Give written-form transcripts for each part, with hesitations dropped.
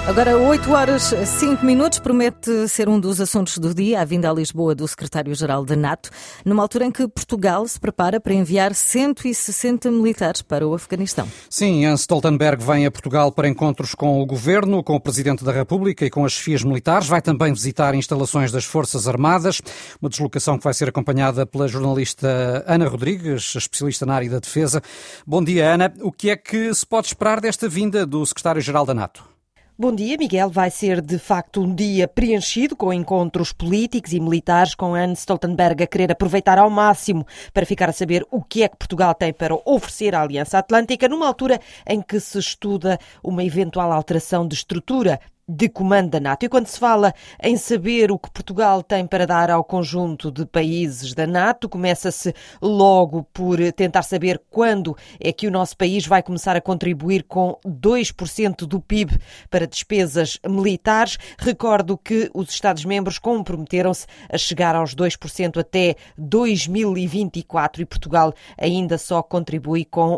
Agora, 8 horas 5 minutos, promete ser um dos assuntos do dia, a vinda a Lisboa do secretário-geral da NATO, numa altura em que Portugal se prepara para enviar 160 militares para o Afeganistão. Sim, Jens Stoltenberg vem a Portugal para encontros com o Governo, com o Presidente da República e com as chefias militares. Vai também visitar instalações das Forças Armadas, uma deslocação que vai ser acompanhada pela jornalista Ana Rodrigues, especialista na área da defesa. Bom dia, Ana. O que é que se pode esperar desta vinda do secretário-geral da NATO? Bom dia, Miguel. Vai ser, de facto, um dia preenchido com encontros políticos e militares, com Jens Stoltenberg a querer aproveitar ao máximo para ficar a saber o que é que Portugal tem para oferecer à Aliança Atlântica, numa altura em que se estuda uma eventual alteração de estrutura de comando da NATO. E quando se fala em saber o que Portugal tem para dar ao conjunto de países da NATO, começa-se logo por tentar saber quando é que o nosso país vai começar a contribuir com 2% do PIB para despesas militares. Recordo que os Estados-membros comprometeram-se a chegar aos 2% até 2024 e Portugal ainda só contribui com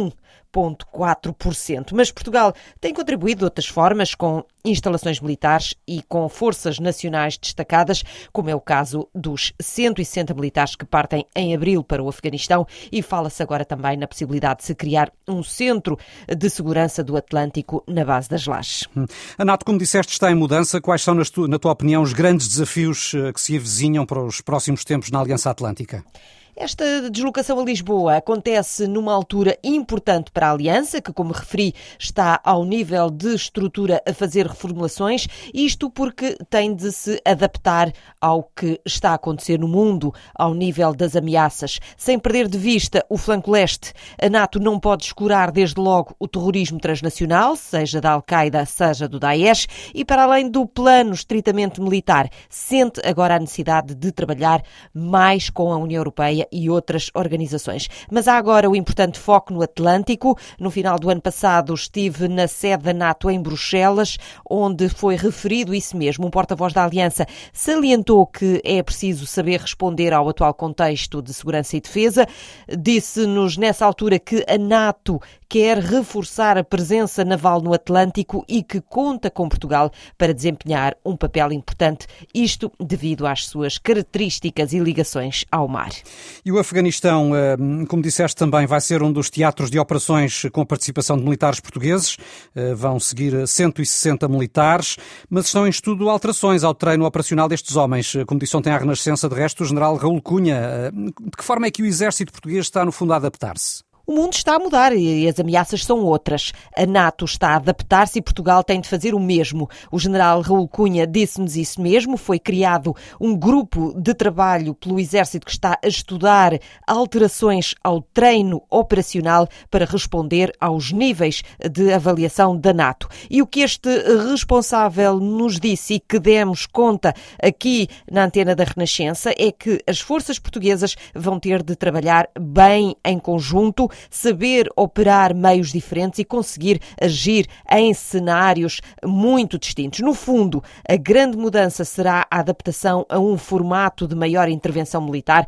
1,4%. Mas Portugal tem contribuído de outras formas, com instalações militares e com forças nacionais destacadas, como é o caso dos 160 militares que partem em abril para o Afeganistão, e fala-se agora também na possibilidade de se criar um centro de segurança do Atlântico na base das Lajes. A NATO, como disseste, está em mudança. Quais são, na tua opinião, os grandes desafios que se avizinham para os próximos tempos na Aliança Atlântica? Esta deslocação a Lisboa acontece numa altura importante para a Aliança, que, como referi, está ao nível de estrutura a fazer reformulações, isto porque tem de se adaptar ao que está a acontecer no mundo, ao nível das ameaças. Sem perder de vista o flanco leste, a NATO não pode descurar desde logo o terrorismo transnacional, seja da Al-Qaeda, seja do Daesh, e para além do plano estritamente militar, sente agora a necessidade de trabalhar mais com a União Europeia e outras organizações. Mas há agora o importante foco no Atlântico. No final do ano passado estive na sede da NATO em Bruxelas, onde foi referido isso mesmo. Um porta-voz da Aliança salientou que é preciso saber responder ao atual contexto de segurança e defesa. Disse-nos nessa altura que a NATO quer reforçar a presença naval no Atlântico e que conta com Portugal para desempenhar um papel importante, isto devido às suas características e ligações ao mar. E o Afeganistão, como disseste também, vai ser um dos teatros de operações com a participação de militares portugueses. Vão seguir 160 militares, mas estão em estudo alterações ao treino operacional destes homens. Como disse ontem à Renascença, de resto, o general Raul Cunha. De que forma é que o exército português está, no fundo, a adaptar-se? O mundo está a mudar e as ameaças são outras. A NATO está a adaptar-se e Portugal tem de fazer o mesmo. O general Raul Cunha disse-nos isso mesmo. Foi criado um grupo de trabalho pelo Exército que está a estudar alterações ao treino operacional para responder aos níveis de avaliação da NATO. E o que este responsável nos disse e que demos conta aqui na antena da Renascença é que as forças portuguesas vão ter de trabalhar bem em conjunto, saber operar meios diferentes e conseguir agir em cenários muito distintos. No fundo, a grande mudança será a adaptação a um formato de maior intervenção militar,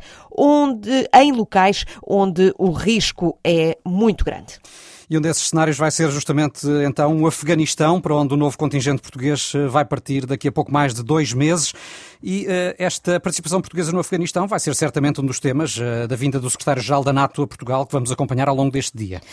em locais onde o risco é muito grande. E um desses cenários vai ser justamente, então, o Afeganistão, para onde o novo contingente português vai partir daqui a pouco mais de 2 meses. E esta participação portuguesa no Afeganistão vai ser certamente um dos temas da vinda do secretário-geral da NATO a Portugal, que vamos acompanhar ao longo deste dia.